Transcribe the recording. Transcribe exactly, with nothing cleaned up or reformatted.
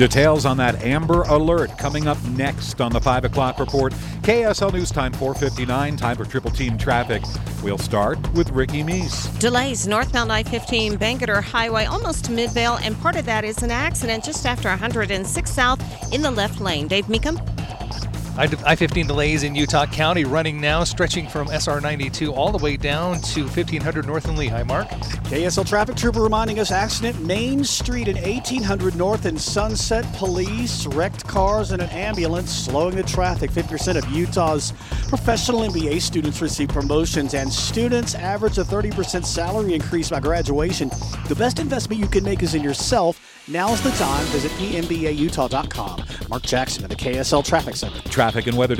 Details on that Amber Alert coming up next on the five o'clock report. K S L News Time four fifty-nine, time for Triple Team Traffic. We'll start with Ricky Meese. Delays northbound I fifteen Bangerter Highway almost to Midvale, and part of that is an accident just after one hundred six South in the left lane. Dave Meekum. I fifteen delays in Utah County running now, stretching from S R ninety-two all the way down to fifteen hundred North in Lehigh. Mark? K S L Traffic Trooper reminding us accident Main Street and eighteen hundred North in Sunset. Police, wrecked cars, and an ambulance slowing the traffic. fifty percent of Utah's professional M B A students receive promotions, and students average a thirty percent salary increase by graduation. The best investment you can make is in yourself. Now's the time. Visit E M B A Utah dot com. Mark Jackson at the K S L Traffic Center. Traffic and weather